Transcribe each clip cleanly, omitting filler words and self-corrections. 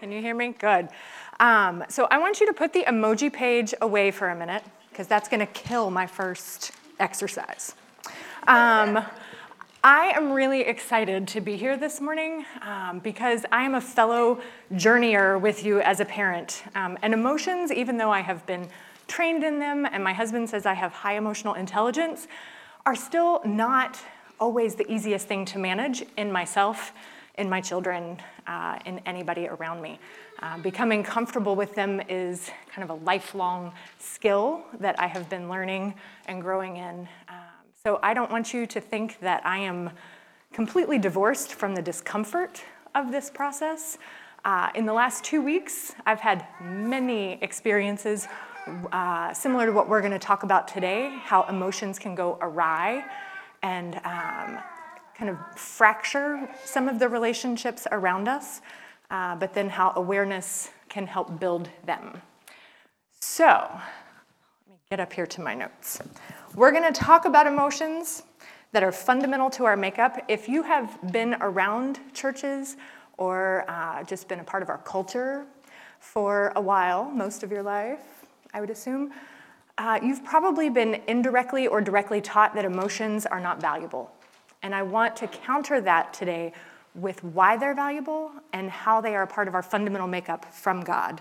Can you hear me? Good. So I want you to put the emoji page away for a minute, because that's going to kill my first exercise. I am really excited to be here this morning because I am a fellow journeyer with you as a parent. And emotions, even though I have been trained in them, and my husband says I have high emotional intelligence, are still not always the easiest thing to manage in myself, in my children, in anybody around me. Becoming comfortable with them is kind of a lifelong skill that I have been learning and growing in. So I don't want you to think that I am completely divorced from the discomfort of this process. In the last 2 weeks, I've had many experiences similar to what we're going to talk about today, how emotions can go awry and kind of fracture some of the relationships around us, but then how awareness can help build them. So, let me get up here to my notes. We're going to talk about emotions that are fundamental to our makeup. If you have been around churches or just been a part of our culture for a while, most of your life, I would assume, you've probably been indirectly or directly taught that emotions are not valuable. And I want to counter that today with why they're valuable and how they are a part of our fundamental makeup from God.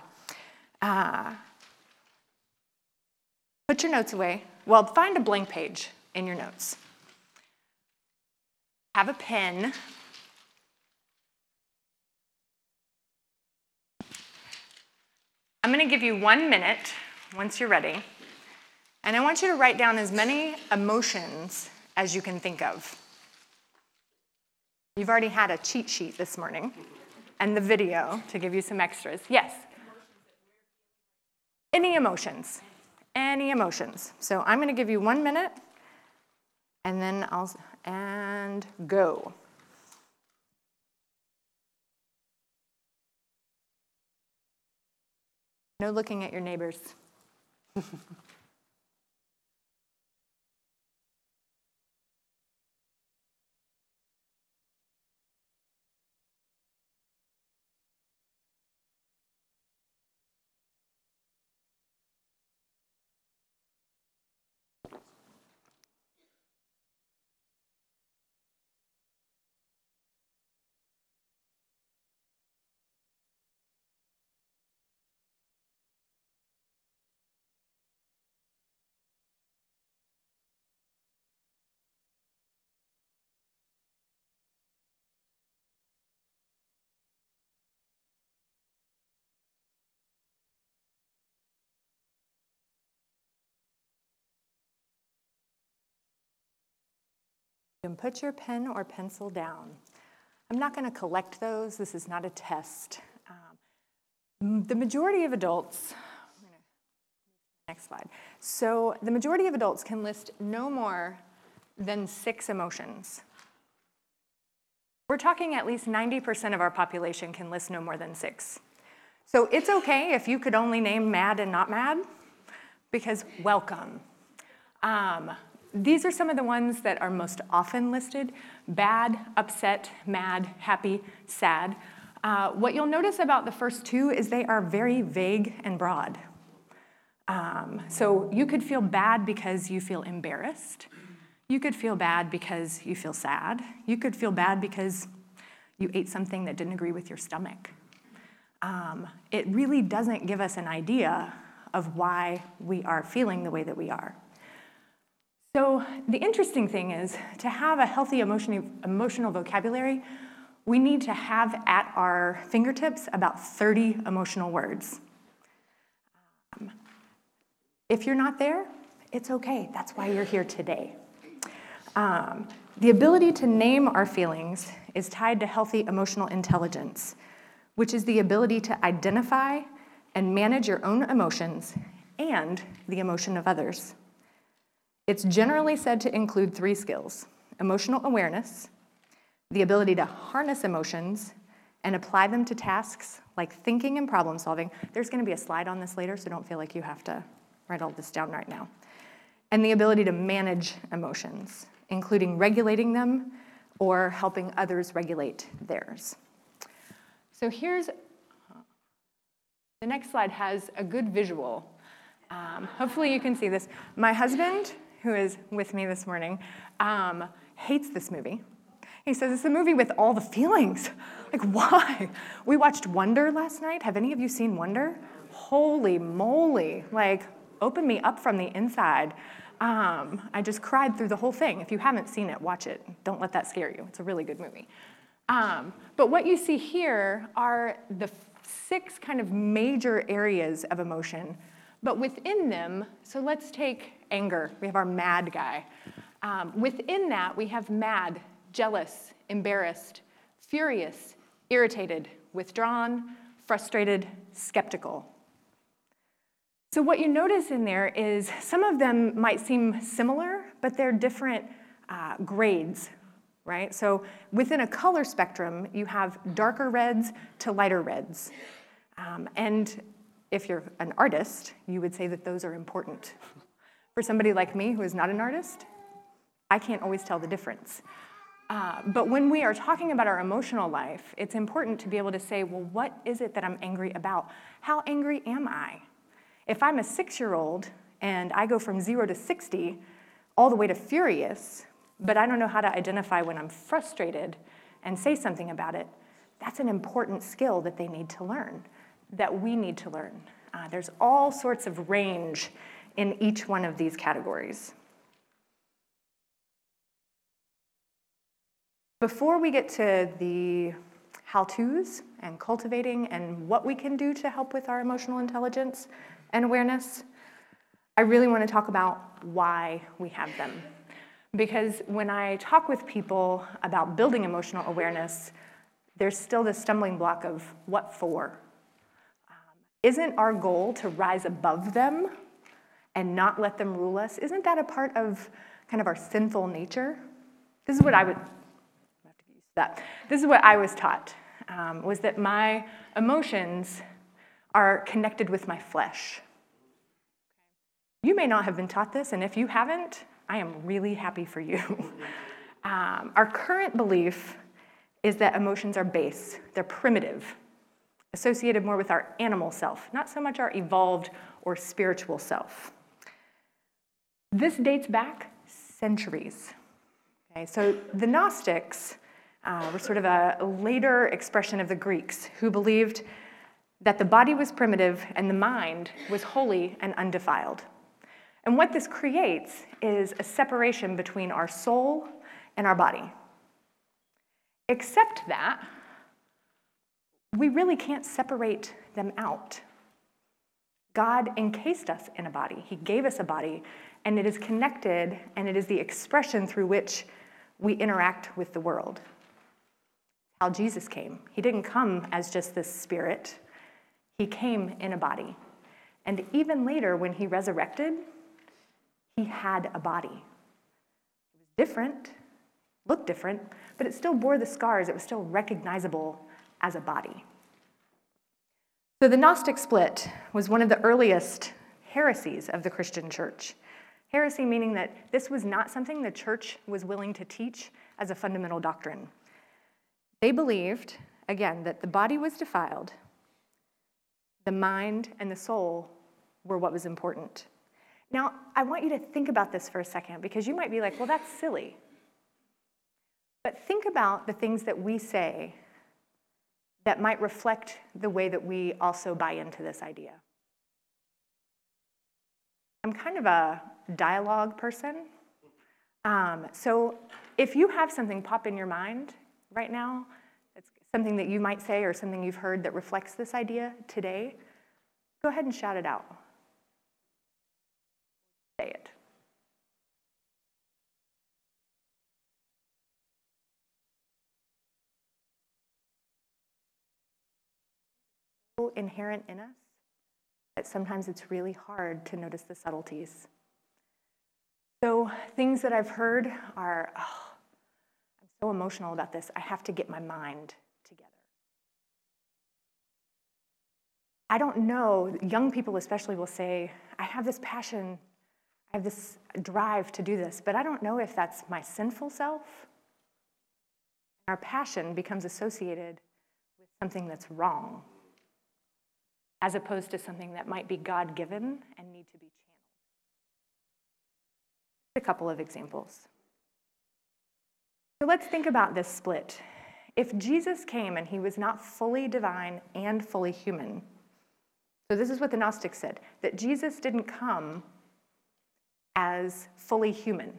Put your notes away. Well, find a blank page in your notes. Have a pen. I'm going to give you 1 minute once you're ready. And I want you to write down as many emotions as you can think of. You've already had a cheat sheet this morning and the video to give you some extras. Yes? Any emotions. Any emotions. So I'm going to give you 1 minute and then and go. No looking at your neighbors. You can put your pen or pencil down. I'm not going to collect those. This is not a test. The majority of adults, next slide. So the majority of adults can list no more than 6 emotions. We're talking at least 90% of our population can list no more than 6. So it's okay if you could only name mad and not mad, because welcome. These are some of the ones that are most often listed: bad, upset, mad, happy, sad. What you'll notice about the first 2 is they are very vague and broad. So you could feel bad because you feel embarrassed. You could feel bad because you feel sad. You could feel bad because you ate something that didn't agree with your stomach. It really doesn't give us an idea of why we are feeling the way that we are. So the interesting thing is, to have a healthy emotional vocabulary, we need to have at our fingertips about 30 emotional words. If you're not there, it's okay. That's why you're here today. The ability to name our feelings is tied to healthy emotional intelligence, which is the ability to identify and manage your own emotions and the emotion of others. It's generally said to include 3 skills: emotional awareness, the ability to harness emotions and apply them to tasks like thinking and problem solving. There's going to be a slide on this later, so don't feel like you have to write all this down right now. And the ability to manage emotions, including regulating them or helping others regulate theirs. So here's The next slide has a good visual. Hopefully you can see this. My husband, who is with me this morning, hates this movie. He says it's a movie with all the feelings. Like, why? We watched Wonder last night. Have any of you seen Wonder? Holy moly. Like, open me up from the inside. I just cried through the whole thing. If you haven't seen it, watch it. Don't let that scare you. It's a really good movie. But what you see here are the 6 kind of major areas of emotion. But within them, so let's take anger. We have our mad guy. Within that, we have mad, jealous, embarrassed, furious, irritated, withdrawn, frustrated, skeptical. So what you notice in there is some of them might seem similar, but they're different grades, right? So within a color spectrum, you have darker reds to lighter reds. And if you're an artist, you would say that those are important. For somebody like me who is not an artist, I can't always tell the difference. But when we are talking about our emotional life, it's important to be able to say, well, what is it that I'm angry about? How angry am I? If I'm a 6-year-old and I go from 0 to 60 all the way to furious, but I don't know how to identify when I'm frustrated and say something about it, that's an important skill that they need to learn, that we need to learn. There's all sorts of range in each one of these categories. Before we get to the how-tos and cultivating and what we can do to help with our emotional intelligence and awareness, I really want to talk about why we have them. Because when I talk with people about building emotional awareness, there's still this stumbling block of what for? Isn't our goal to rise above them and not let them rule us? Isn't that a part of kind of our sinful nature? This is what I would, I have to get used to that. This is what I was taught, was that my emotions are connected with my flesh. You may not have been taught this, and if you haven't, I am really happy for you. Our current belief is that emotions are base, they're primitive, associated more with our animal self, not so much our evolved or spiritual self. This dates back centuries. Okay, so the Gnostics were sort of a later expression of the Greeks who believed that the body was primitive and the mind was holy and undefiled. And what this creates is a separation between our soul and our body. Except that we really can't separate them out. God encased us in a body. He gave us a body, and it is connected, and it is the expression through which we interact with the world. How Jesus came. He didn't come as just this spirit. He came in a body. And even later, when he resurrected, he had a body. It was different, looked different, but it still bore the scars. It was still recognizable as a body. So the Gnostic split was one of the earliest heresies of the Christian church. Heresy meaning that this was not something the church was willing to teach as a fundamental doctrine. They believed, again, that the body was defiled, the mind and the soul were what was important. Now, I want you to think about this for a second, because you might be like, well, that's silly. But think about the things that we say that might reflect the way that we also buy into this idea. I'm kind of a dialogue person. So if you have something pop in your mind right now, it's something that you might say or something you've heard that reflects this idea today, go ahead and shout it out. Say it. So inherent in us that sometimes it's really hard to notice the subtleties. So things that I've heard are, I'm so emotional about this, I have to get my mind together. I don't know, young people especially will say, I have this passion, I have this drive to do this, but I don't know if that's my sinful self. Our passion becomes associated with something that's wrong. as opposed to something that might be God-given and need to be channeled. A couple of examples. So let's think about this split. If Jesus came and he was not fully divine and fully human, so this is what the Gnostics said, that Jesus didn't come as fully human.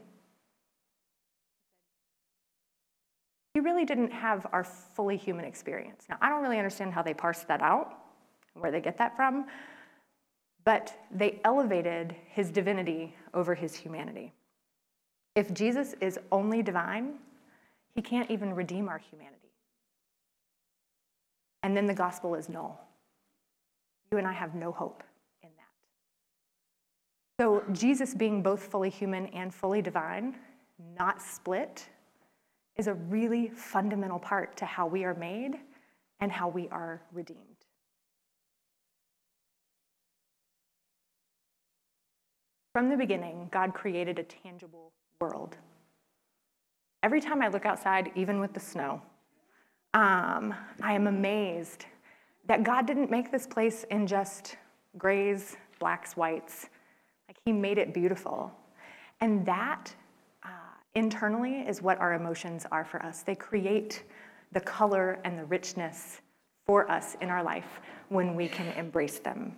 He really didn't have our fully human experience. Now, I don't really understand how they parse that out, where they get that from, but they elevated his divinity over his humanity. If Jesus is only divine, he can't even redeem our humanity. And then the gospel is null. You and I have no hope in that. So Jesus being both fully human and fully divine, not split, is a really fundamental part to how we are made and how we are redeemed. From the beginning, God created a tangible world. Every time I look outside, even with the snow, I am amazed that God didn't make this place in just grays, blacks, whites. Like, he made it beautiful. And that internally is what our emotions are for us. They create the color and the richness for us in our life when we can embrace them.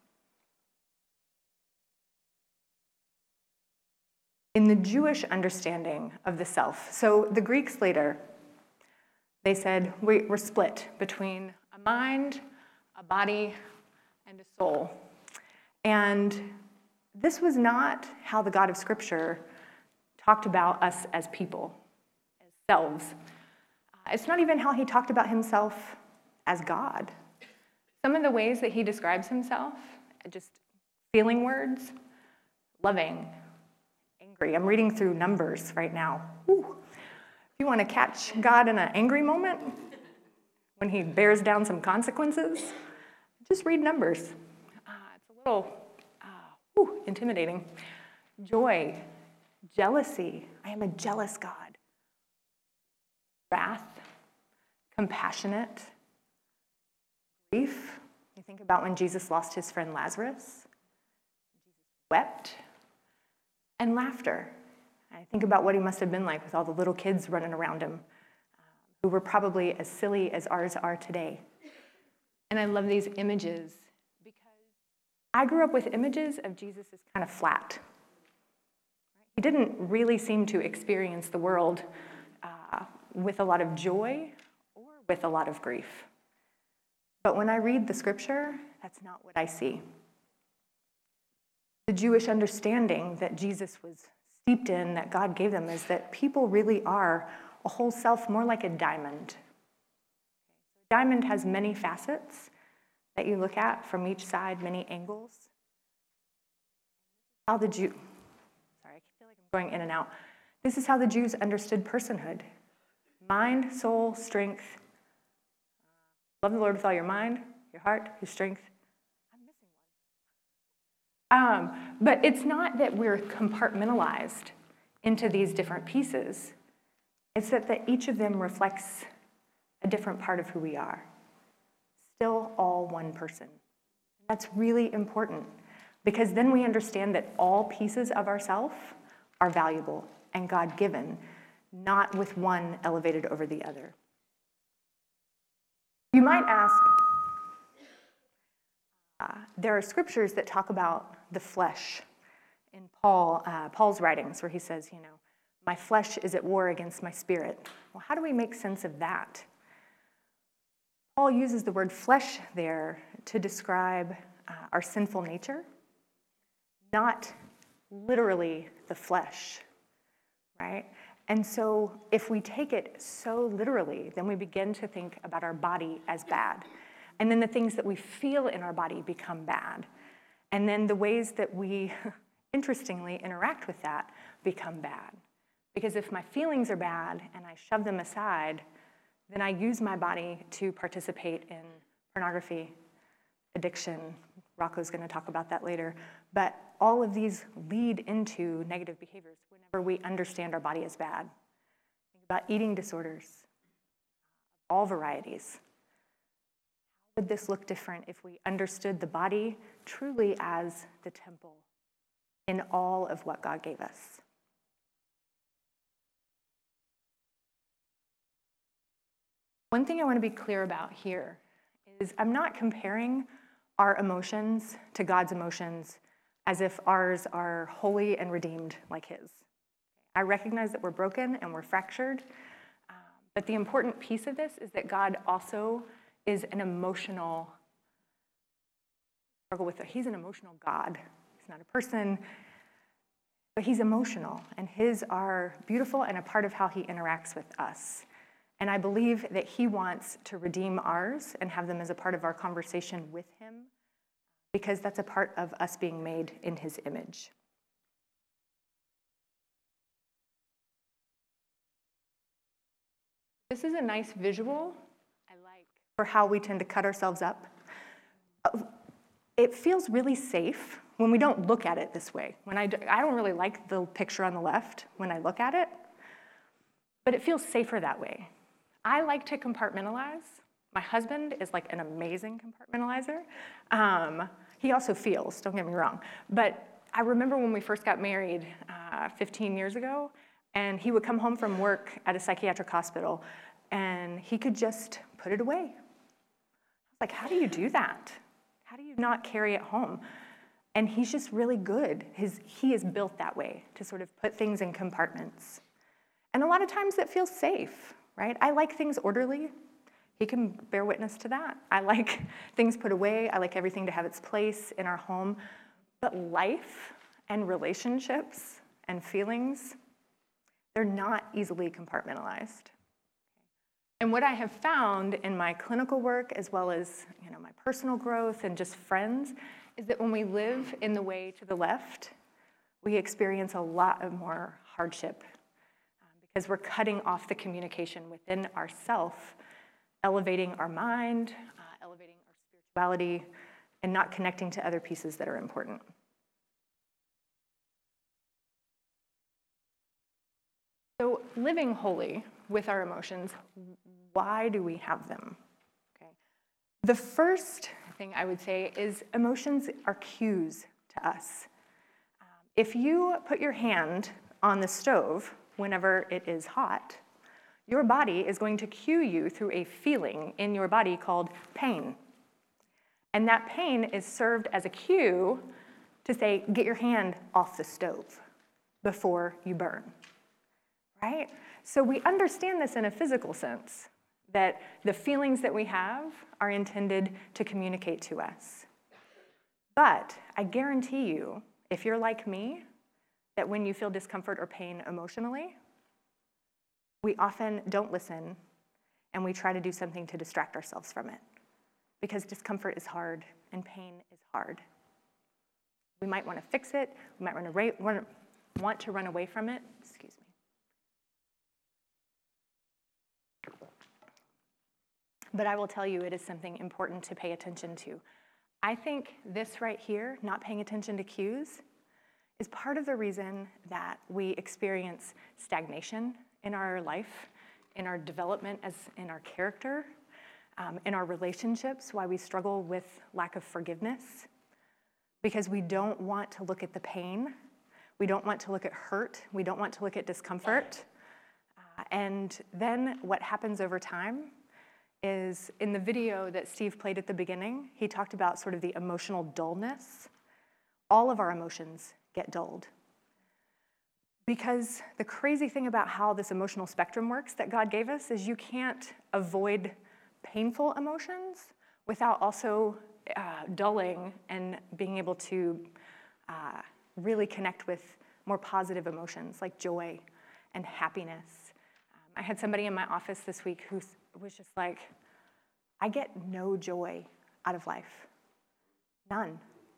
In the Jewish understanding of the self, so the Greeks later, they said we're split between a mind, a body, and a soul. And this was not how the God of Scripture talked about us as people, as selves. It's not even how he talked about himself as God. Some of the ways that he describes himself, just feeling words, loving, angry. I'm reading through Numbers right now. Whew. If you want to catch God in an angry moment, when he bears down some consequences, just read Numbers. It's a little intimidating. Joy, jealousy. I am a jealous God. Wrath, compassionate, grief. You think about when Jesus lost his friend Lazarus. Jesus wept. And laughter. I think about what he must have been like with all the little kids running around him, who were probably as silly as ours are today. And I love these images because I grew up with images of Jesus as kind of flat. He didn't really seem to experience the world with a lot of joy or with a lot of grief. But when I read the scripture, that's not what I see. The Jewish understanding that Jesus was steeped in, that God gave them, is that people really are a whole self, more like a diamond. A diamond has many facets that you look at from each side, many angles. How the Jew, sorry, I feel like I'm going in and out. This is how the Jews understood personhood. Mind, soul, strength. Love the Lord with all your mind, your heart, your strength. But it's not that we're compartmentalized into these different pieces. It's that each of them reflects a different part of who we are. Still all one person. That's really important because then we understand that all pieces of ourself are valuable and God-given, not with one elevated over the other. You might ask, there are scriptures that talk about the flesh in Paul's writings, where he says, my flesh is at war against my spirit. Well, how do we make sense of that? Paul uses the word flesh there to describe our sinful nature, not literally the flesh, right? And so if we take it so literally, then we begin to think about our body as bad. And then the things that we feel in our body become bad. And then the ways that we, interestingly, interact with that become bad. Because if my feelings are bad and I shove them aside, then I use my body to participate in pornography, addiction. Rocco's going to talk about that later. But all of these lead into negative behaviors whenever we understand our body as bad. Think about eating disorders, all varieties. Would this look different if we understood the body truly as the temple in all of what God gave us? One thing I want to be clear about here is I'm not comparing our emotions to God's emotions as if ours are holy and redeemed like his. I recognize that we're broken and we're fractured, but the important piece of this is that God also is an emotional, he's an emotional God. He's not a person, but he's emotional, and his are beautiful and a part of how he interacts with us. And I believe that he wants to redeem ours and have them as a part of our conversation with him, because that's a part of us being made in his image. This is a nice visual I like for how we tend to cut ourselves up. It feels really safe when we don't look at it this way. I don't really like the picture on the left when I look at it, but it feels safer that way. I like to compartmentalize. My husband is like an amazing compartmentalizer. He also feels, don't get me wrong. But I remember when we first got married 15 years ago, and he would come home from work at a psychiatric hospital, and he could just put it away. I was like, how do you do that? How do you not carry it home? And he's just really good. He is built that way, to sort of put things in compartments. And a lot of times that feels safe, right? I like things orderly. He can bear witness to that. I like things put away. I like everything to have its place in our home. But life and relationships and feelings, they're not easily compartmentalized. And what I have found in my clinical work, as well as my personal growth and just friends, is that when we live in the way to the left, we experience a lot of more hardship because we're cutting off the communication within ourself, elevating our mind, elevating our spirituality, and not connecting to other pieces that are important. So living holy with our emotions, why do we have them? Okay. The first thing I would say is emotions are cues to us. If you put your hand on the stove whenever it is hot, your body is going to cue you through a feeling in your body called pain. And that pain is served as a cue to say, get your hand off the stove before you burn, right? So we understand this in a physical sense, that the feelings that we have are intended to communicate to us. But I guarantee you, if you're like me, that when you feel discomfort or pain emotionally, we often don't listen and we try to do something to distract ourselves from it, because discomfort is hard and pain is hard. We might want to fix it, we might want to run away from it, excuse me. But I will tell you, it is something important to pay attention to. I think this right here, not paying attention to cues, is part of the reason that we experience stagnation in our life, in our development, as in our character, in our relationships, why we struggle with lack of forgiveness, because we don't want to look at the pain, we don't want to look at hurt, we don't want to look at discomfort. And then what happens over time is, in the video that Steve played at the beginning, he talked about sort of the emotional dullness. All of our emotions get dulled. Because the crazy thing about how this emotional spectrum works that God gave us is you can't avoid painful emotions without also dulling and being able to really connect with more positive emotions like joy and happiness. I had somebody in my office this week who was just like, I get no joy out of life. None.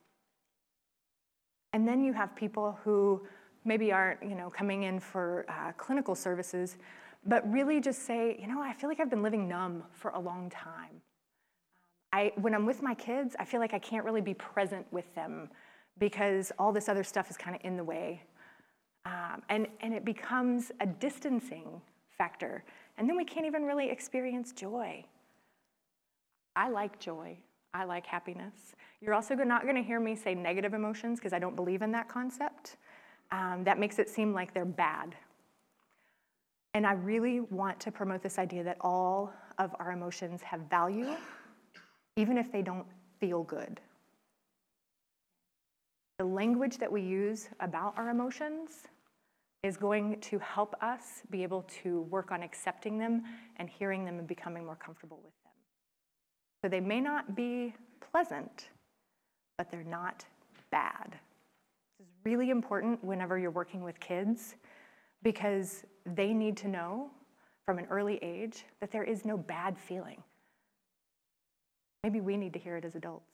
And then you have people who maybe aren't, coming in for clinical services, but really just say, I feel like I've been living numb for a long time. When I'm with my kids, I feel like I can't really be present with them because all this other stuff is kind of in the way. And it becomes a distancing factor. And then we can't even really experience joy. I like joy. I like happiness. You're also not going to hear me say negative emotions because I don't believe in that concept. That makes it seem like they're bad. And I really want to promote this idea that all of our emotions have value, even if they don't feel good. The language that we use about our emotions is going to help us be able to work on accepting them and hearing them and becoming more comfortable with them. So they may not be pleasant, but they're not bad. This is really important whenever you're working with kids because they need to know from an early age that there is no bad feeling. Maybe we need to hear it as adults.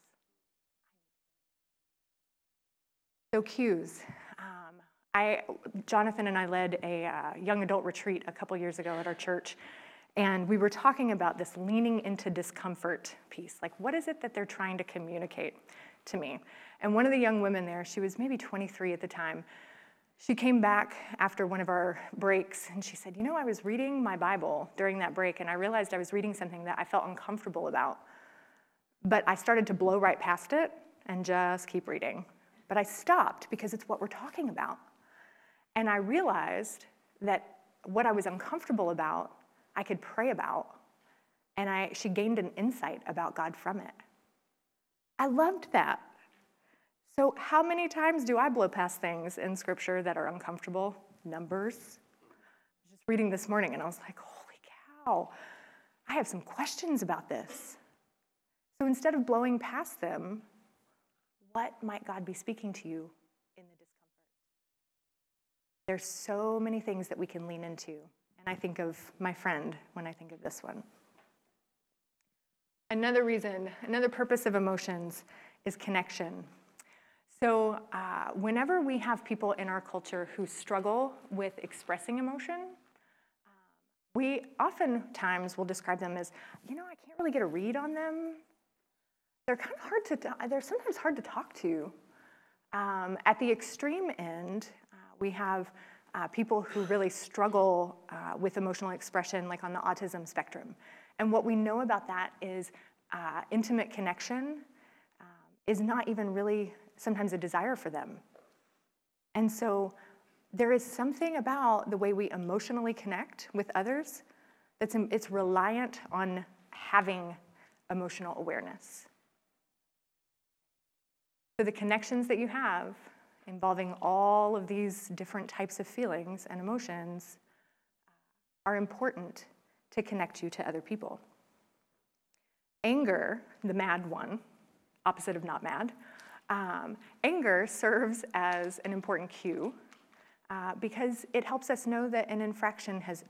So cues. Jonathan and I led a young adult retreat a couple years ago at our church, and we were talking about this leaning into discomfort piece. Like, what is it that they're trying to communicate to me? And one of the young women there, she was maybe 23 at the time, she came back after one of our breaks, and she said, I was reading my Bible during that break, and I realized I was reading something that I felt uncomfortable about. But I started to blow right past it and just keep reading. But I stopped because it's what we're talking about. And I realized that what I was uncomfortable about, I could pray about. And she gained an insight about God from it. I loved that. So how many times do I blow past things in Scripture that are uncomfortable? Numbers. I was just reading this morning, and I was like, holy cow, I have some questions about this. So instead of blowing past them, what might God be speaking to you in the discomfort? There's so many things that we can lean into. And I think of my friend when I think of this one. Another purpose of emotions is connection. So whenever we have people in our culture who struggle with expressing emotion, we oftentimes will describe them as, I can't really get a read on them. They're sometimes hard to talk to. At the extreme end, we have people who really struggle with emotional expression, like on the autism spectrum. And what we know about that is intimate connection is not even really sometimes a desire for them. And so there is something about the way we emotionally connect with others it's reliant on having emotional awareness. So the connections that you have involving all of these different types of feelings and emotions are important to connect you to other people. Anger, the mad one, opposite of not mad, anger serves as an important cue because it helps us know that an infraction has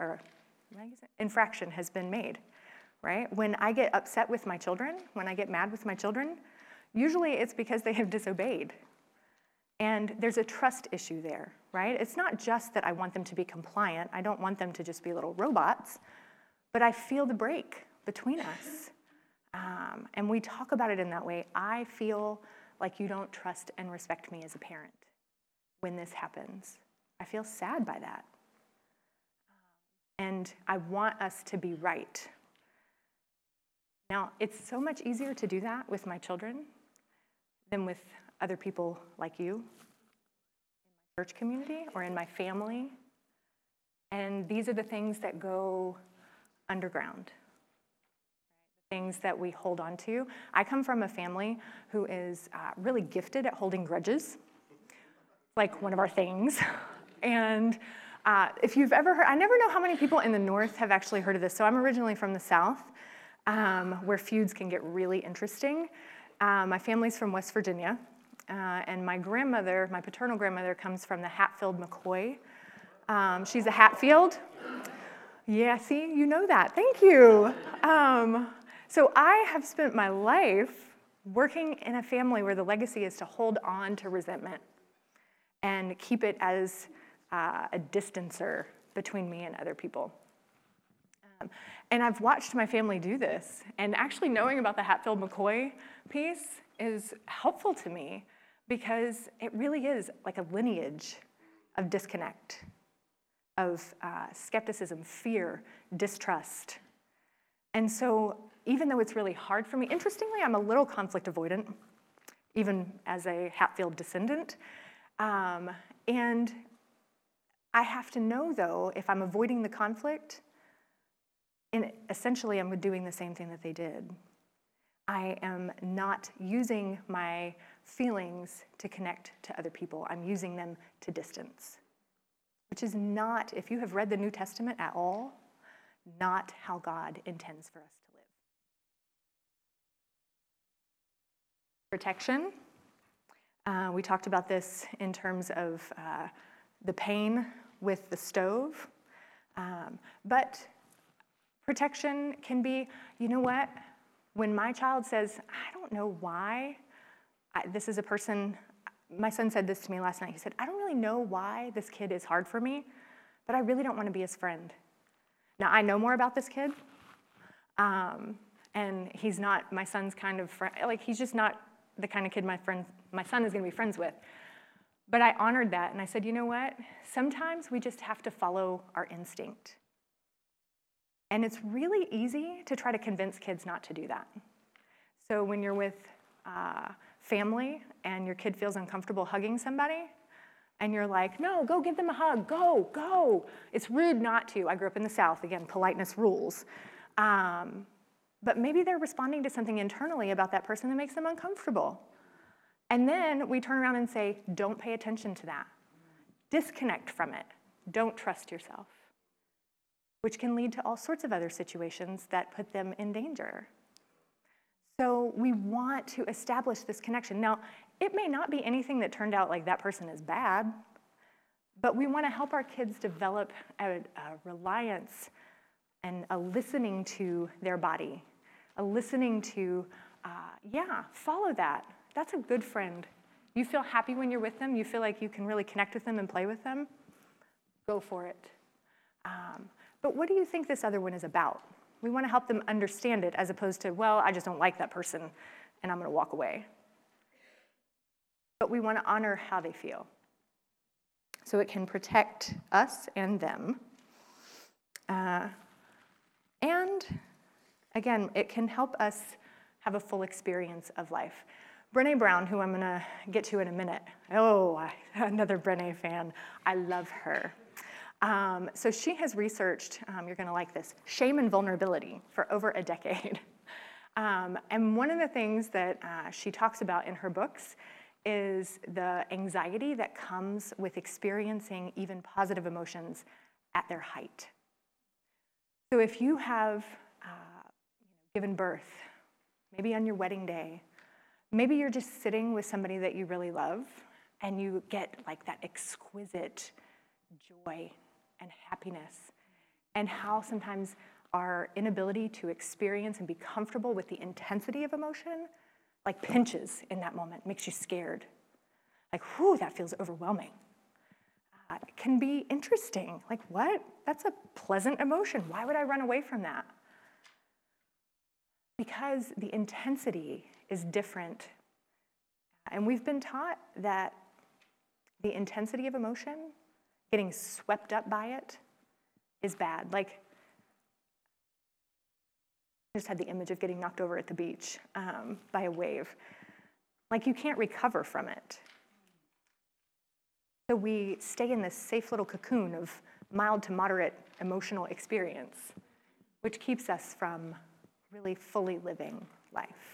been made, right? When I get upset with my children, when I get mad with my children, usually it's because they have disobeyed. And there's a trust issue there, right? It's not just that I want them to be compliant. I don't want them to just be little robots, but I feel the break between us. And we talk about it in that way. I feel like you don't trust and respect me as a parent when this happens. I feel sad by that. And I want us to be right. Now, it's so much easier to do that with my children than with other people like you in my church community or in my family. And these are the things that go underground, the things that we hold on to. I come from a family who is really gifted at holding grudges, like one of our things. And if you've ever heard, I never know how many people in the North have actually heard of this. So I'm originally from the South, where feuds can get really interesting. My family's from West Virginia, and my paternal grandmother comes from the Hatfield-McCoy. She's a Hatfield. Yeah, see, you know that. Thank you. So I have spent my life working in a family where the legacy is to hold on to resentment and keep it as a distancer between me and other people. And I've watched my family do this, and actually knowing about the Hatfield-McCoy piece is helpful to me because it really is like a lineage of disconnect, of skepticism, fear, distrust. And so even though it's really hard for me. Interestingly, I'm a little conflict avoidant, even as a Hatfield descendant. And I have to know, though, if I'm avoiding the conflict, and essentially I'm doing the same thing that they did. I am not using my feelings to connect to other people. I'm using them to distance, which is not, if you have read the New Testament at all, not how God intends for us to live. Protection. We talked about this in terms of the pain with the stove. But protection can be, you know what? When my child says, I don't know why, this is a person, my son said this to me last night. He said, I don't really know why this kid is hard for me, but I really don't want to be his friend. Now, I know more about this kid, and he's not my son's kind of friend. Like, he's just not the kind of kid my son is going to be friends with. But I honored that, and I said, you know what? Sometimes we just have to follow our instinct. And it's really easy to try to convince kids not to do that. So when you're with family and your kid feels uncomfortable hugging somebody, and you're like, no, go give them a hug, go. It's rude not to. I grew up in the South, again, politeness rules. But maybe they're responding to something internally about that person that makes them uncomfortable. And then we turn around and say, don't pay attention to that. Disconnect from it. Don't trust yourself, which can lead to all sorts of other situations that put them in danger. So we want to establish this connection. Now, it may not be anything that turned out like that person is bad, but we want to help our kids develop a reliance and a listening to their body, a listening to, follow that. That's a good friend. You feel happy when you're with them. You feel like you can really connect with them and play with them. Go for it. But what do you think this other one is about? We want to help them understand it as opposed to, well, I just don't like that person and I'm going to walk away. But we want to honor how they feel. So it can protect us and them. And again, it can help us have a full experience of life. Brené Brown, who I'm going to get to in a minute. Another Brené fan. I love her. So she has researched, you're going to like this, shame and vulnerability for over a decade. And one of the things that she talks about in her books is the anxiety that comes with experiencing even positive emotions at their height. So if you have given birth, maybe on your wedding day, maybe you're just sitting with somebody that you really love, and you get like that exquisite joy and happiness, and how sometimes our inability to experience and be comfortable with the intensity of emotion like pinches in that moment, makes you scared. Like, whew, that feels overwhelming. It can be interesting. Like, what? That's a pleasant emotion. Why would I run away from that? Because the intensity is different. And we've been taught that the intensity of emotion, getting swept up by it, is bad. Like, I just had the image of getting knocked over at the beach by a wave. Like, you can't recover from it. So we stay in this safe little cocoon of mild to moderate emotional experience, which keeps us from really fully living life.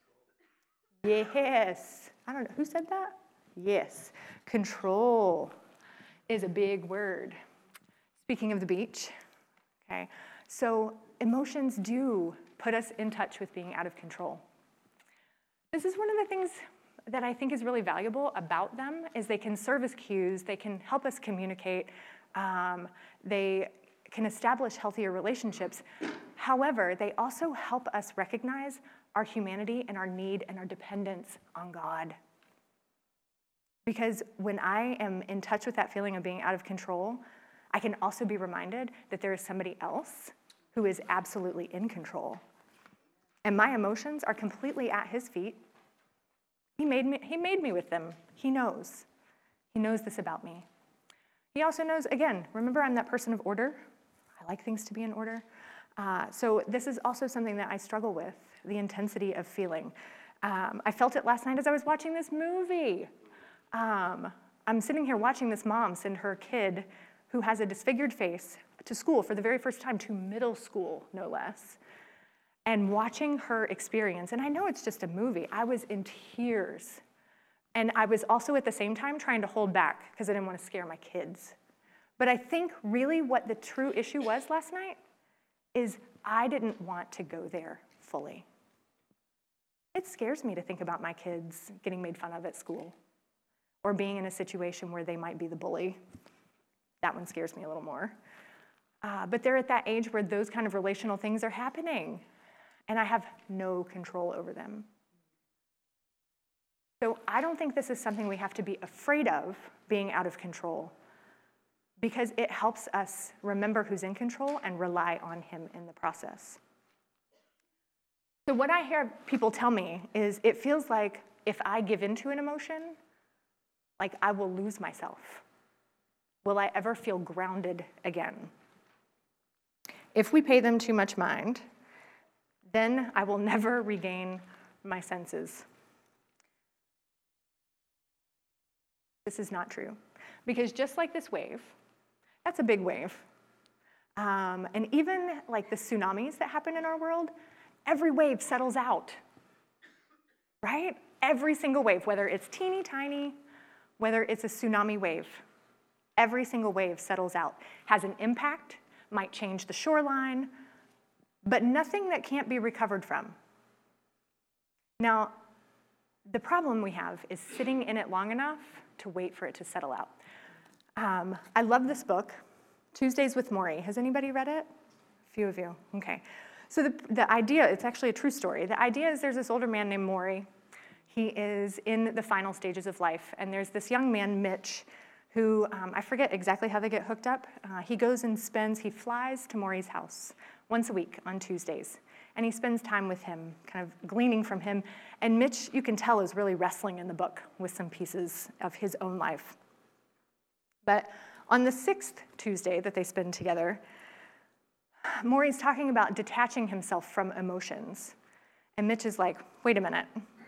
Yes. I don't know. Who said that? Yes. Control is a big word. Speaking of the beach, okay, so emotions do put us in touch with being out of control. This is one of the things that I think is really valuable about them, is they can serve as cues, they can help us communicate, they can establish healthier relationships. However, they also help us recognize our humanity and our need and our dependence on God. Because when I am in touch with that feeling of being out of control, I can also be reminded that there is somebody else who is absolutely in control. And my emotions are completely at his feet. He made me with them. He knows. He knows this about me. He also knows, again, remember I'm that person of order. I like things to be in order. So this is also something that I struggle with, the intensity of feeling. I felt it last night as I was watching this movie. I'm sitting here watching this mom send her kid who has a disfigured face to school for the very first time, to middle school, no less, and watching her experience. And I know it's just a movie. I was in tears. And I was also at the same time trying to hold back because I didn't want to scare my kids. But I think really what the true issue was last night is I didn't want to go there fully. It scares me to think about my kids getting made fun of at school or being in a situation where they might be the bully. That one scares me a little more. But they're at that age where those kind of relational things are happening, and I have no control over them. So I don't think this is something we have to be afraid of, being out of control, because it helps us remember who's in control and rely on him in the process. So what I hear people tell me is it feels like if I give into an emotion, like I will lose myself. Will I ever feel grounded again? If we pay them too much mind, then I will never regain my senses. This is not true. Because just like this wave, that's a big wave. And even like the tsunamis that happen in our world, every wave settles out, right? Every single wave, whether it's teeny tiny, whether it's a tsunami wave, every single wave settles out, has an impact, might change the shoreline, but nothing that can't be recovered from. Now, the problem we have is sitting in it long enough to wait for it to settle out. I love this book, Tuesdays with Morrie. Has anybody read it? A few of you, okay. So the idea, it's actually a true story. The idea is there's this older man named Morrie. He is in the final stages of life, and there's this young man, Mitch, who, I forget exactly how they get hooked up. He flies to Morrie's house once a week on Tuesdays, and he spends time with him, kind of gleaning from him. And Mitch, you can tell, is really wrestling in the book with some pieces of his own life. But on the 6th Tuesday that they spend together, Morrie's talking about detaching himself from emotions. And Mitch is like, wait a minute.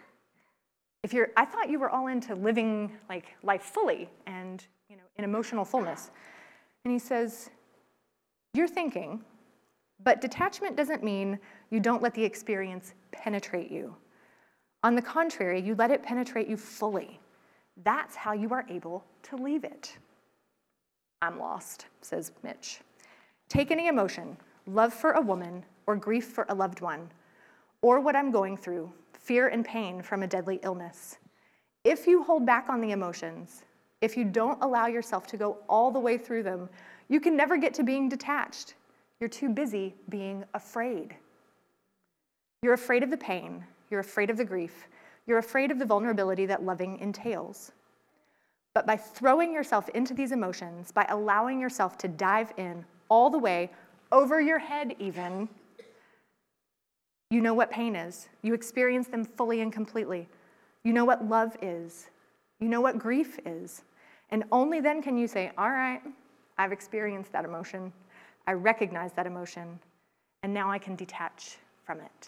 I thought you were all into living like life fully and in emotional fullness. And he says, you're thinking, but detachment doesn't mean you don't let the experience penetrate you. On the contrary, you let it penetrate you fully. That's how you are able to leave it. I'm lost, says Mitch. Take any emotion, love for a woman or grief for a loved one, or what I'm going through, fear and pain from a deadly illness. If you hold back on the emotions, if you don't allow yourself to go all the way through them, you can never get to being detached. You're too busy being afraid. You're afraid of the pain. You're afraid of the grief. You're afraid of the vulnerability that loving entails. But by throwing yourself into these emotions, by allowing yourself to dive in all the way, over your head even, you know what pain is. You experience them fully and completely. You know what love is. You know what grief is. And only then can you say, all right, I've experienced that emotion. I recognize that emotion, and now I can detach from it.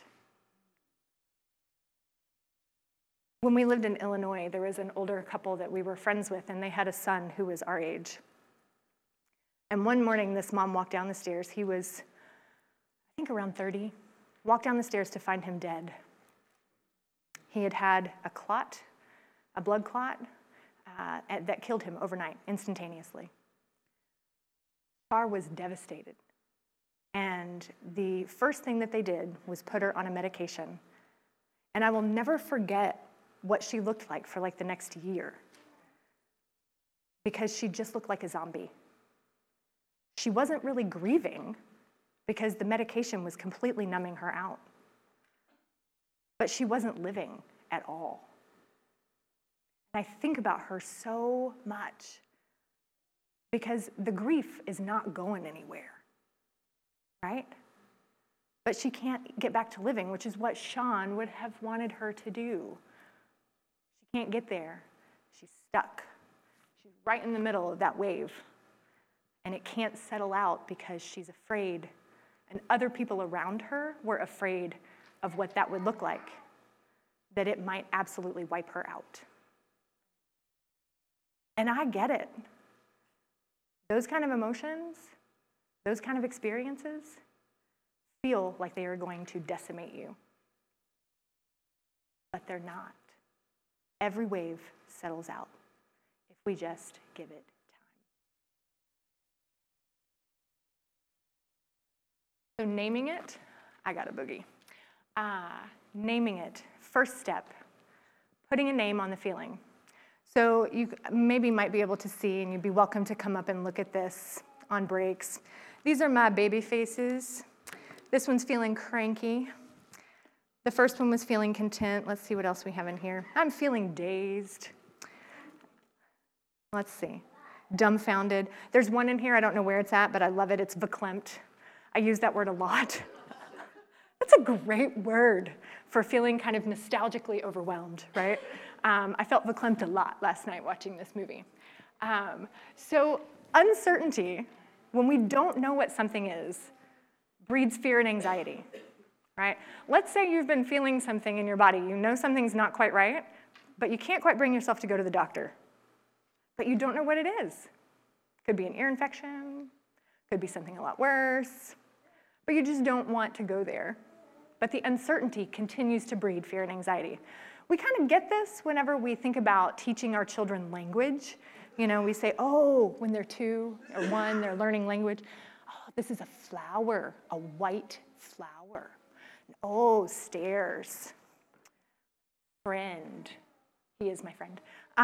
When we lived in Illinois, there was an older couple that we were friends with, and they had a son who was our age. And one morning, this mom walked down the stairs. He was, I think, around 30. Walked down the stairs to find him dead. He had had a blood clot, that killed him overnight, instantaneously. Char was devastated. And the first thing that they did was put her on a medication. And I will never forget what she looked like for like the next year, because she just looked like a zombie. She wasn't really grieving because the medication was completely numbing her out. But she wasn't living at all. And I think about her so much because the grief is not going anywhere, right? But she can't get back to living, which is what Sean would have wanted her to do. She can't get there. She's stuck. She's right in the middle of that wave. And it can't settle out because she's afraid And other people around her were afraid of what that would look like, that it might absolutely wipe her out. And I get it. Those kind of emotions, those kind of experiences feel like they are going to decimate you. But they're not. Every wave settles out if we just give it time. So naming it, I got a boogie. Naming it, first step, putting a name on the feeling. So you maybe might be able to see, and you'd be welcome to come up and look at this on breaks. These are my baby faces. This one's feeling cranky. The first one was feeling content. Let's see what else we have in here. I'm feeling dazed. Let's see. Dumbfounded. There's one in here, I don't know where it's at, but I love it. It's verklempt. I use that word a lot. That's a great word for feeling kind of nostalgically overwhelmed, right? I felt verklempt a lot last night watching this movie. So uncertainty, when we don't know what something is, breeds fear and anxiety, right? Let's say you've been feeling something in your body. You know something's not quite right, but you can't quite bring yourself to go to the doctor. But you don't know what it is. Could be an ear infection, could be something a lot worse, but you just don't want to go there. But the uncertainty continues to breed fear and anxiety. We kind of get this whenever we think about teaching our children language. You know, we say, oh, when they're 2 or 1, they're learning language. Oh, this is a flower, a white flower. Oh, stairs. Friend. He is my friend.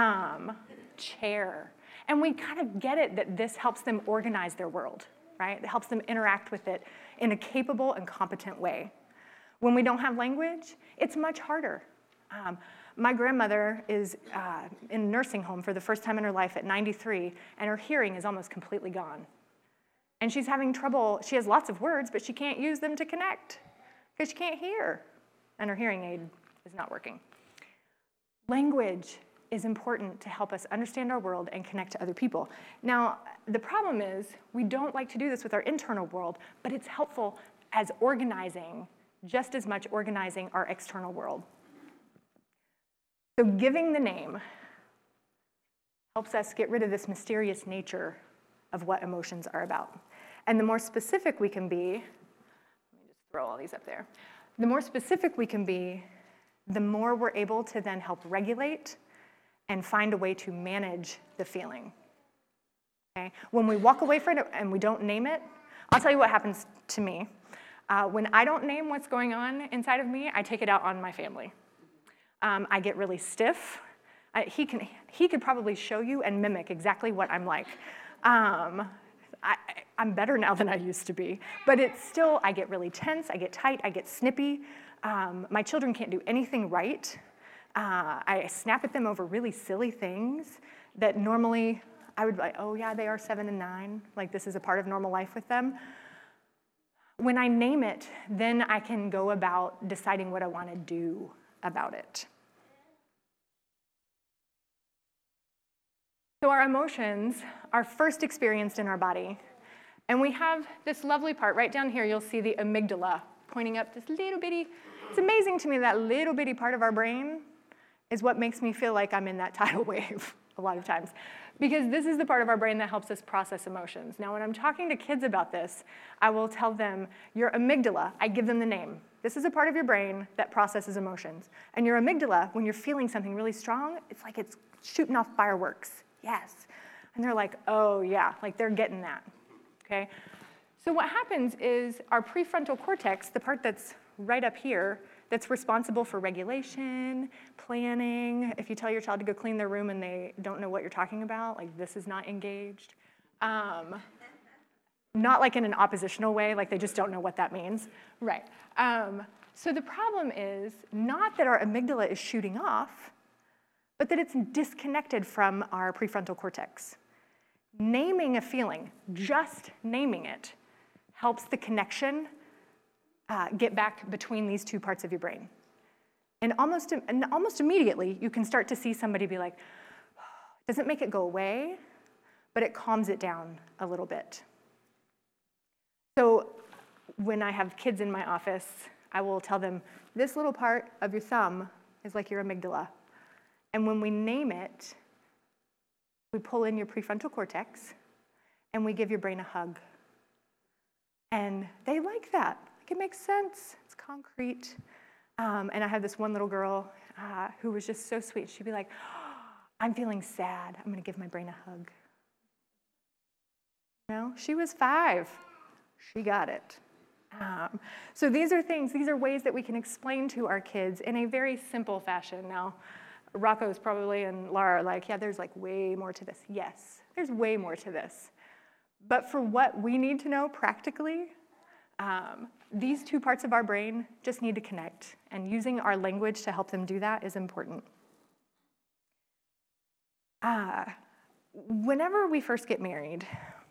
Chair. And we kind of get it that this helps them organize their world, right? It helps them interact with it in a capable and competent way. When we don't have language, it's much harder. My grandmother is in a nursing home for the first time in her life at 93, and her hearing is almost completely gone. And she's having trouble. She has lots of words, but she can't use them to connect because she can't hear, and her hearing aid is not working. Language is important to help us understand our world and connect to other people. Now, the problem is we don't like to do this with our internal world, but it's helpful as organizing, just as much organizing our external world. So giving the name helps us get rid of this mysterious nature of what emotions are about. And the more specific we can be, let me just throw all these up there. The more specific we can be, the more we're able to then help regulate and find a way to manage the feeling. Okay? When we walk away from it and we don't name it, I'll tell you what happens to me. When I don't name what's going on inside of me, I take it out on my family. I get really stiff. He could probably show you and mimic exactly what I'm like. I'm better now than I used to be, but it's still, I get really tense, I get tight, I get snippy. My children can't do anything right. I snap at them over really silly things that normally I would be like, oh yeah, they are 7 and 9. Like this is a part of normal life with them. When I name it, then I can go about deciding what I want to do about it. So our emotions are first experienced in our body. And we have this lovely part right down here. You'll see the amygdala pointing up this little bitty. It's amazing to me that little bitty part of our brain is what makes me feel like I'm in that tidal wave a lot of times. Because this is the part of our brain that helps us process emotions. Now, when I'm talking to kids about this, I will tell them, your amygdala, I give them the name. This is a part of your brain that processes emotions. And your amygdala, when you're feeling something really strong, it's like it's shooting off fireworks. Yes. And they're like, oh yeah, like they're getting that. Okay? So what happens is our prefrontal cortex, the part that's right up here, that's responsible for regulation, planning. If you tell your child to go clean their room and they don't know what you're talking about, like this is not engaged. Not like in an oppositional way, like they just don't know what that means. Right. So the problem is not that our amygdala is shooting off, but that it's disconnected from our prefrontal cortex. Naming a feeling, just naming it, helps the connection get back between these two parts of your brain. And almost immediately, you can start to see somebody be like, it doesn't make it go away, but it calms it down a little bit. So when I have kids in my office, I will tell them, this little part of your thumb is like your amygdala. And when we name it, we pull in your prefrontal cortex, and we give your brain a hug. And they like that. Like, it makes sense. It's concrete. And I had this one little girl who was just so sweet. She'd be like, I'm feeling sad. I'm going to give my brain a hug. She was 5. She got it. So these are ways that we can explain to our kids in a very simple fashion. Now, Rocco's probably and Laura are like, yeah, there's like way more to this. Yes, there's way more to this. But for what we need to know practically, these two parts of our brain just need to connect, and using our language to help them do that is important. Whenever we first get married,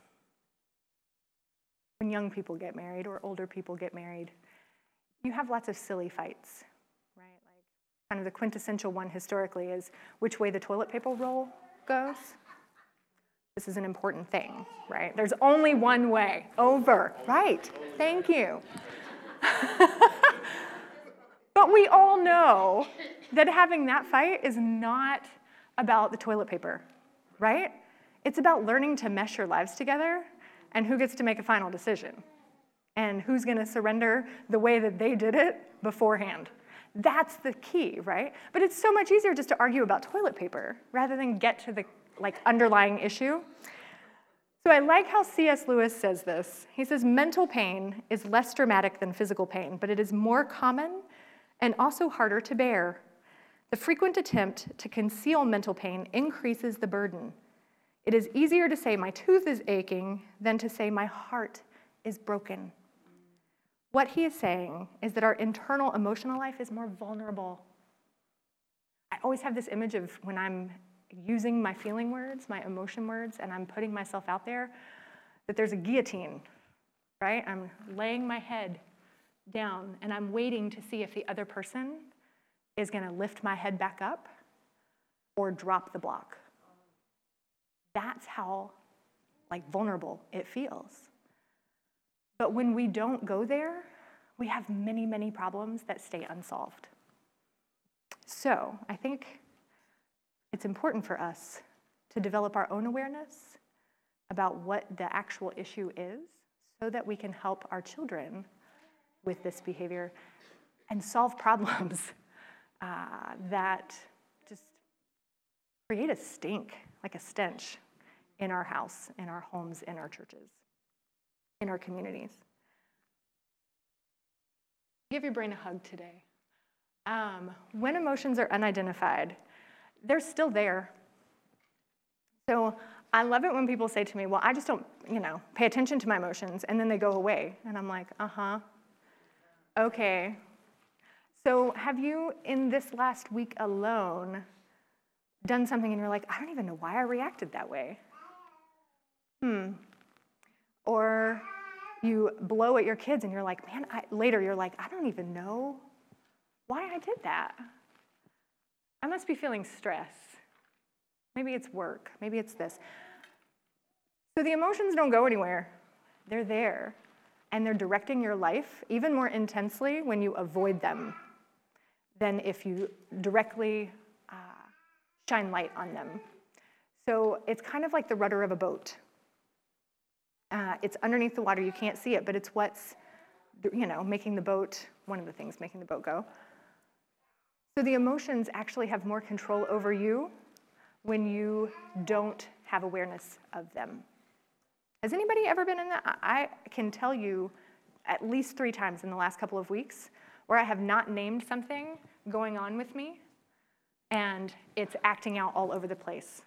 when young people get married or older people get married, you have lots of silly fights, right? Like, kind of the quintessential one historically is which way the toilet paper roll goes. This is an important thing, right? There's only one way. Over. Right. Thank you. But we all know that having that fight is not about the toilet paper, right? It's about learning to mesh your lives together and who gets to make a final decision and who's going to surrender the way that they did it beforehand. That's the key, right? But it's so much easier just to argue about toilet paper rather than get to the underlying issue. So I like how C.S. Lewis says this. He says, mental pain is less dramatic than physical pain, but it is more common and also harder to bear. The frequent attempt to conceal mental pain increases the burden. It is easier to say my tooth is aching than to say my heart is broken. What he is saying is that our internal emotional life is more vulnerable. I always have this image of when I'm using my feeling words, my emotion words, and I'm putting myself out there, that there's a guillotine, right? I'm laying my head down, and I'm waiting to see if the other person is going to lift my head back up or drop the block. That's how vulnerable it feels. But when we don't go there, we have many, many problems that stay unsolved. So I think it's important for us to develop our own awareness about what the actual issue is so that we can help our children with this behavior and solve problems that just create a stink, like a stench, in our house, in our homes, in our churches, in our communities. Give your brain a hug today. When emotions are unidentified, they're still there. So I love it when people say to me, well, I just don't, pay attention to my emotions, and then they go away. And I'm like, okay. So have you, in this last week alone, done something and you're like, I don't even know why I reacted that way? Or you blow at your kids and you're like, man, later you're like, I don't even know why I did that. I must be feeling stress. Maybe it's work. Maybe it's this. So the emotions don't go anywhere. They're there. And they're directing your life even more intensely when you avoid them than if you directly shine light on them. So it's kind of like the rudder of a boat. It's underneath the water. You can't see it, but it's what's, making the boat, one of the things making the boat go. So the emotions actually have more control over you when you don't have awareness of them. Has anybody ever been in that? I can tell you at least 3 times in the last couple of weeks where I have not named something going on with me and it's acting out all over the place.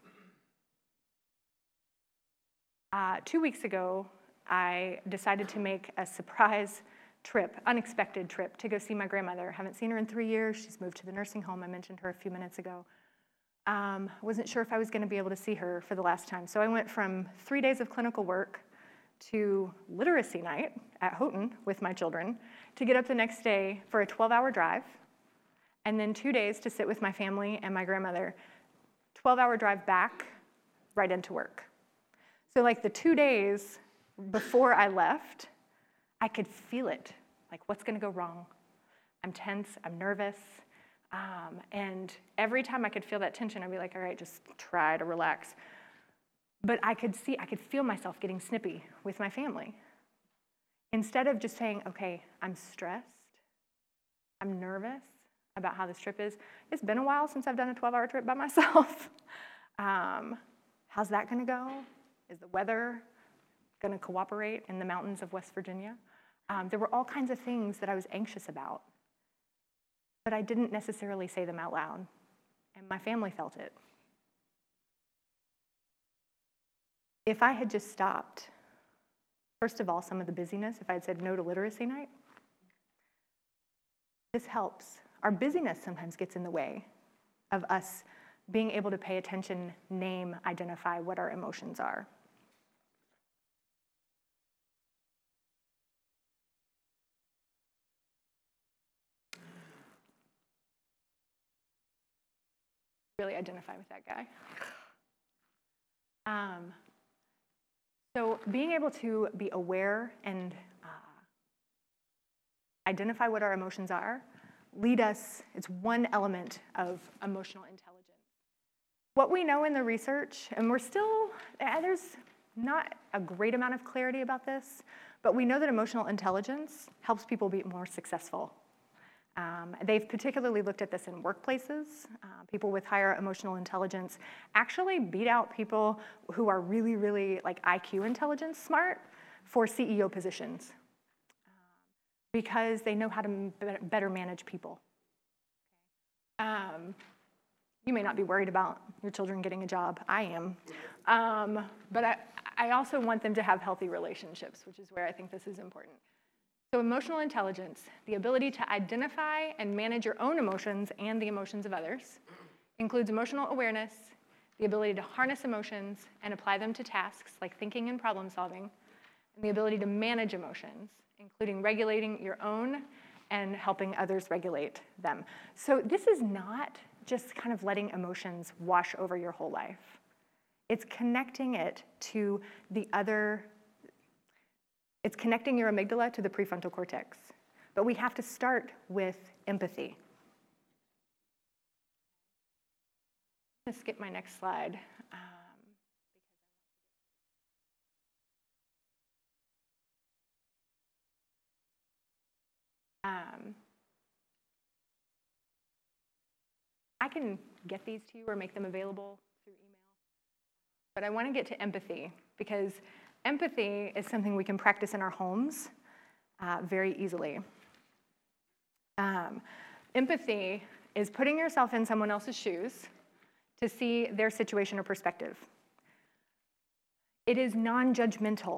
2 weeks ago, I decided to make a surprise trip, unexpected trip, to go see my grandmother. Haven't seen her in 3 years. She's moved to the nursing home. I mentioned her a few minutes ago. Wasn't sure if I was going to be able to see her for the last time. So I went from 3 days of clinical work to literacy night at Houghton with my children to get up the next day for a 12-hour drive, and then 2 days to sit with my family and my grandmother. 12-hour drive back, right into work. So the 2 days before I left, I could feel it, like what's gonna go wrong? I'm tense, I'm nervous, and every time I could feel that tension, I'd be like, all right, just try to relax. But I could feel myself getting snippy with my family. Instead of just saying, okay, I'm stressed, I'm nervous about how this trip is. It's been a while since I've done a 12-hour trip by myself. How's that gonna go? Is the weather gonna cooperate in the mountains of West Virginia? There were all kinds of things that I was anxious about, but I didn't necessarily say them out loud, and my family felt it. If I had just stopped, first of all, some of the busyness, if I had said no to literacy night, this helps. Our busyness sometimes gets in the way of us being able to pay attention, name, identify what our emotions are. Really identify with that guy. So being able to be aware and identify what our emotions are, it's one element of emotional intelligence. What we know in the research, and there's not a great amount of clarity about this, but we know that emotional intelligence helps people be more successful. They've particularly looked at this in workplaces. People with higher emotional intelligence actually beat out people who are really, really like IQ intelligence smart for CEO positions because they know how to better manage people. You may not be worried about your children getting a job. I am. But I also want them to have healthy relationships, which is where I think this is important. So emotional intelligence, the ability to identify and manage your own emotions and the emotions of others, includes emotional awareness, the ability to harness emotions and apply them to tasks like thinking and problem solving, and the ability to manage emotions, including regulating your own and helping others regulate them. So this is not just kind of letting emotions wash over your whole life. It's connecting it to it's connecting your amygdala to the prefrontal cortex. But we have to start with empathy. I'm gonna skip my next slide. I can get these to you or make them available through email. But I want to get to empathy because empathy is something we can practice in our homes very easily. Empathy is putting yourself in someone else's shoes to see their situation or perspective. It is non-judgmental.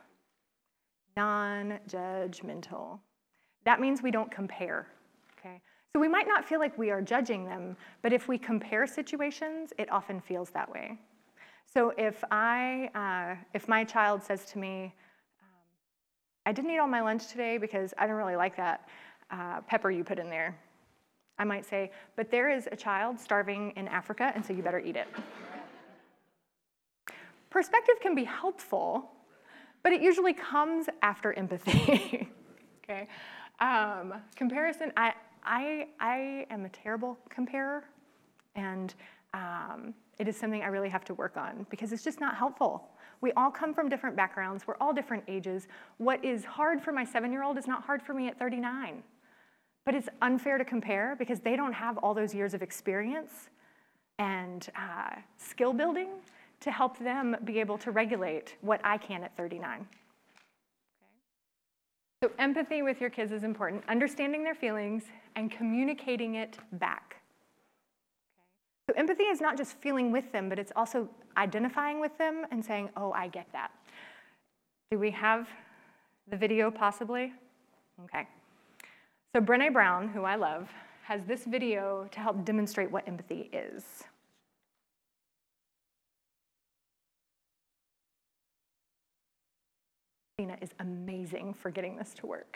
Non-judgmental. That means we don't compare, okay? So we might not feel like we are judging them, but if we compare situations, it often feels that way. So if my child says to me, I didn't eat all my lunch today because I didn't really like that pepper you put in there, I might say, but there is a child starving in Africa, and so you better eat it. Perspective can be helpful, but it usually comes after empathy, okay? Comparison, I am a terrible comparer, and it is something I really have to work on because it's just not helpful. We all come from different backgrounds. We're all different ages. What is hard for my 7-year-old is not hard for me at 39. But it's unfair to compare because they don't have all those years of experience and skill building to help them be able to regulate what I can at 39. So empathy with your kids is important, understanding their feelings and communicating it back. So empathy is not just feeling with them, but it's also identifying with them and saying, oh, I get that. Do we have the video possibly? Okay. So Brené Brown, who I love, has this video to help demonstrate what empathy is. Christina is amazing for getting this to work.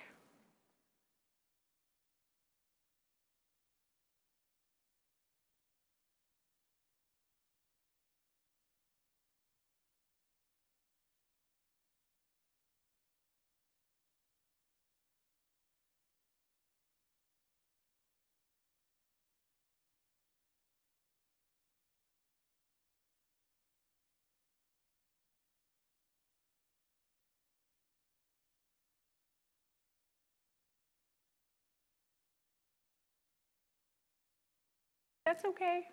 That's okay.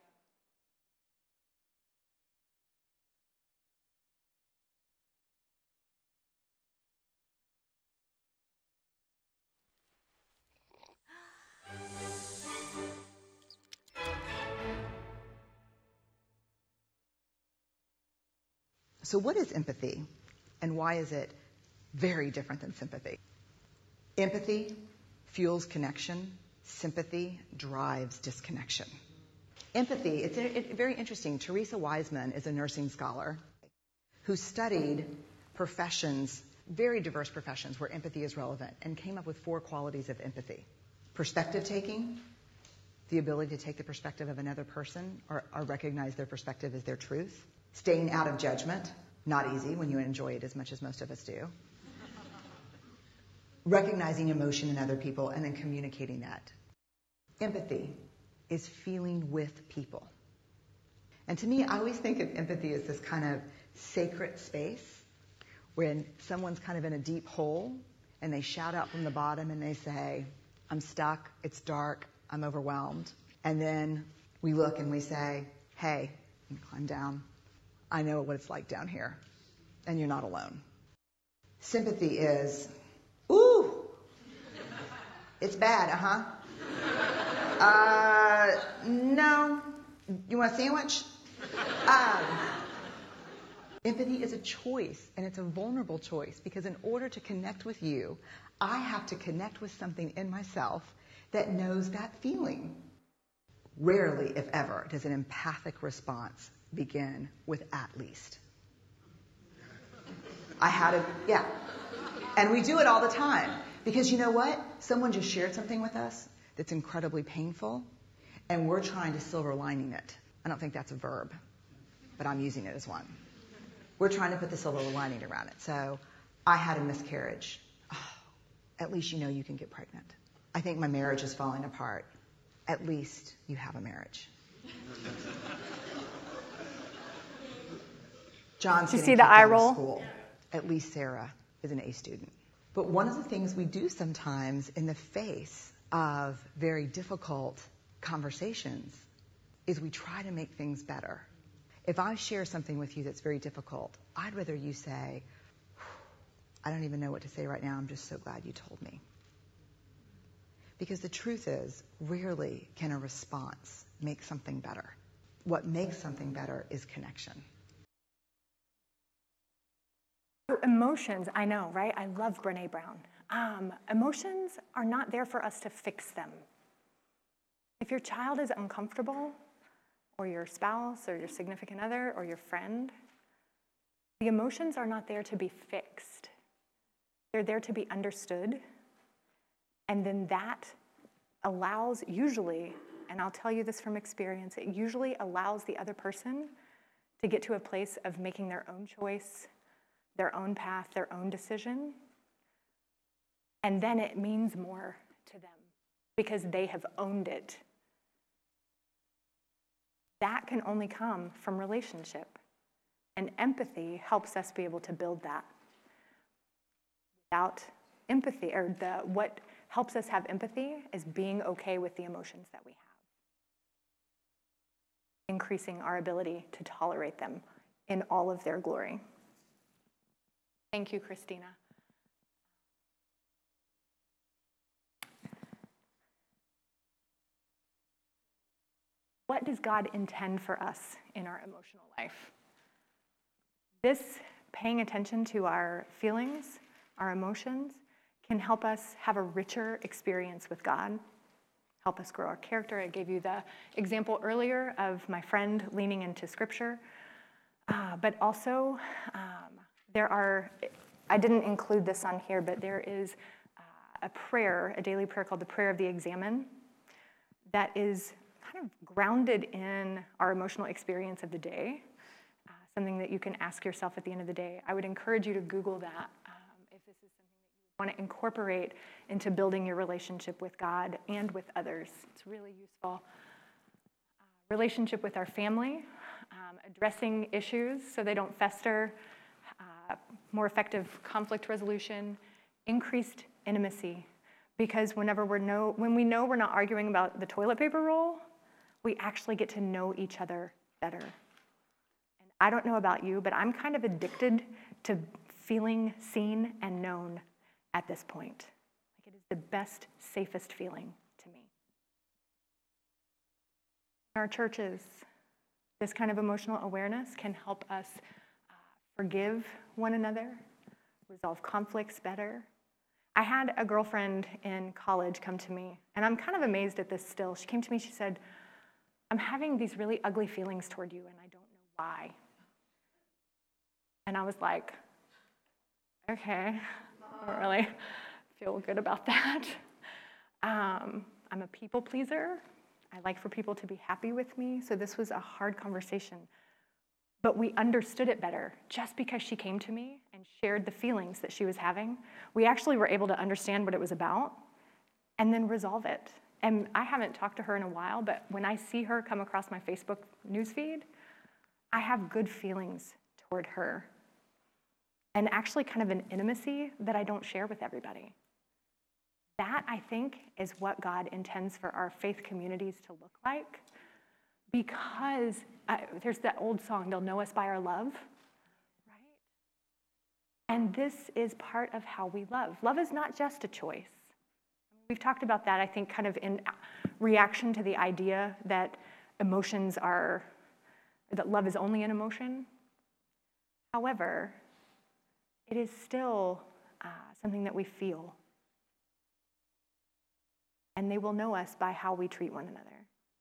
So what is empathy, and why is it very different than sympathy? Empathy fuels connection. Sympathy drives disconnection. Empathy, it's very interesting. Teresa Wiseman is a nursing scholar who studied professions, very diverse professions where empathy is relevant, and came up with 4 qualities of empathy. Perspective taking, the ability to take the perspective of another person or recognize their perspective as their truth. Staying out of judgment, not easy when you enjoy it as much as most of us do. Recognizing emotion in other people and then communicating that. Empathy is feeling with people. And to me, I always think of empathy as this kind of sacred space when someone's kind of in a deep hole and they shout out from the bottom and they say, I'm stuck, it's dark, I'm overwhelmed. And then we look and we say, hey, you can climb down. I know what it's like down here, and you're not alone. Sympathy is, ooh, it's bad, no, you want a sandwich? Empathy is a choice, and it's a vulnerable choice, because in order to connect with you, I have to connect with something in myself that knows that feeling. Rarely, if ever, does an empathic response begin with at least. And we do it all the time. Because you know what? Someone just shared something with us that's incredibly painful, and we're trying to silver lining it. I don't think that's a verb, but I'm using it as one. We're trying to put the silver lining around it. So, I had a miscarriage. Oh, at least you know you can get pregnant. I think my marriage is falling apart. At least you have a marriage. John's Did you getting see the kicked eye out of roll? school. At least Sarah is an A student. But one of the things we do sometimes in the face of very difficult conversations is we try to make things better. If I share something with you that's very difficult, I'd rather you say, I don't even know what to say right now, I'm just so glad you told me. Because the truth is, rarely can a response make something better. What makes something better is connection. Emotions, I know, right? I love Brené Brown. Emotions are not there for us to fix them. If your child is uncomfortable, or your spouse, or your significant other, or your friend, the emotions are not there to be fixed. They're there to be understood. And then that allows, usually, and I'll tell you this from experience, it usually allows the other person to get to a place of making their own choice, their own path, their own decision. And then it means more to them because they have owned it. That can only come from relationship. And empathy helps us be able to build that. Without empathy, or what helps us have empathy is being okay with the emotions that we have. Increasing our ability to tolerate them in all of their glory. Thank you, Christina. What does God intend for us in our emotional life? This paying attention to our feelings, our emotions, can help us have a richer experience with God, help us grow our character. I gave you the example earlier of my friend leaning into Scripture, but also I didn't include this on here, but there is a prayer, a daily prayer called the Prayer of the Examen, that is kind of grounded in our emotional experience of the day, something that you can ask yourself at the end of the day. I would encourage you to Google that if this is something that you want to incorporate into building your relationship with God and with others. It's really useful. Relationship with our family, addressing issues so they don't fester, more effective conflict resolution, increased intimacy. Because when we know we're not arguing about the toilet paper roll, we actually get to know each other better. And I don't know about you, but I'm kind of addicted to feeling seen and known at this point. Like, it is the best, safest feeling to me. In our churches, this kind of emotional awareness can help us forgive one another, resolve conflicts better. I had a girlfriend in college come to me, and I'm kind of amazed at this still. She came to me, she said, I'm having these really ugly feelings toward you, and I don't know why. And I was like, okay, I don't really feel good about that. I'm a people pleaser. I like for people to be happy with me, so this was a hard conversation. But we understood it better just because she came to me and shared the feelings that she was having. We actually were able to understand what it was about and then resolve it. And I haven't talked to her in a while, but when I see her come across my Facebook newsfeed, I have good feelings toward her. And actually kind of an intimacy that I don't share with everybody. That, I think, is what God intends for our faith communities to look like. Because there's that old song, they'll know us by our love, right? And this is part of how we love. Love is not just a choice. We've talked about that, I think, kind of in reaction to the idea that that love is only an emotion. However, it is still something that we feel. And they will know us by how we treat one another.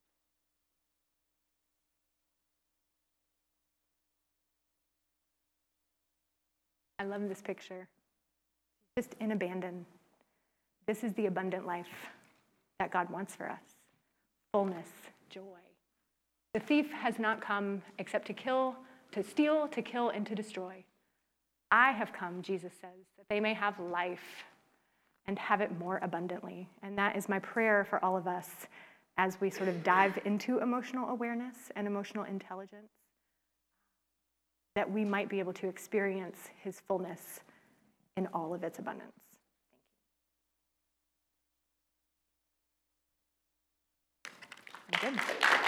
I love this picture. Just in abandon. This is the abundant life that God wants for us. Fullness, joy. The thief has not come except to kill, to steal, to kill, and to destroy. I have come, Jesus says, that they may have life and have it more abundantly. And that is my prayer for all of us as we sort of dive into emotional awareness and emotional intelligence, that we might be able to experience his fullness in all of its abundance. Thank you. I'm good.